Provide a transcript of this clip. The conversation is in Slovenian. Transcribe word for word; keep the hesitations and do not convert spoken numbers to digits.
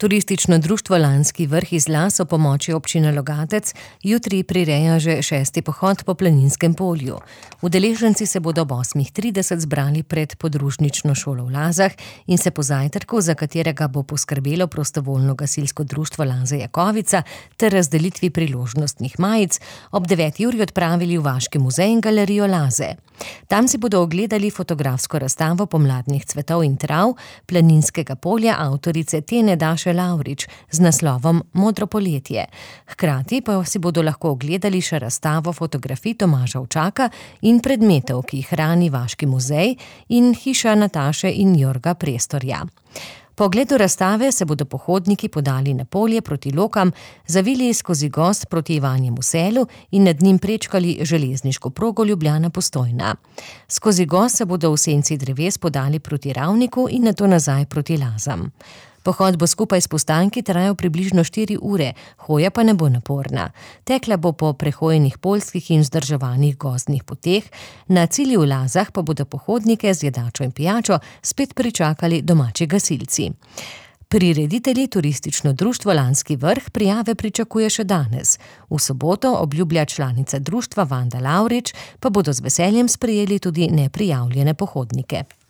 Turistično društvo Lanski vrh iz Las ob pomoči občine Logatec jutri prireja že šesti pohod po Planinskem polju. Udeleženci se bodo ob osmih trideset zbrali pred podružnično šolo v Lazah in se po zajtrku, za katerega bo poskrbelo prostovoljno gasilsko društvo Laze Jakovica, ter razdelitvi priložnostnih majic, ob deveti uri odpravili v Vaški muzej in galerijo Laze. Tam si bodo ogledali fotografsko razstavo pomladnih cvetov in trav Planinskega polja avtorice Tene Daše Lavrič z naslovom Modro poletje. Hkrati pa si bodo lahko ogledali še razstavo fotografij Tomaža Učaka in predmetov, ki jih hrani Vaški muzej in hiša Nataše in Jorga Prestorja. Po ogledu razstave se bodo pohodniki podali na polje proti Lokam, zavili skozi gozd proti Ivanjemu Selu in nad njim prečkali železniško progo Ljubljana-Postojna. Skozi gozd se bodo v senci dreves podali proti Ravniku in nato nazaj proti Lazam. Pohod bo skupaj s postanki trajal približno štiri ure, hoja pa ne bo naporna. Tekla bo po prehojenih poljskih in vzdrževanih gozdnih poteh, na cilju v Lazah pa bodo pohodnike z jedačo in pijačo spet pričakali domači gasilci. Prireditelji Turistično društvo Lanski vrh prijave pričakuje še danes. V soboto, obljublja članica društva Vanda Lavrič, pa bodo z veseljem sprejeli tudi neprijavljene pohodnike.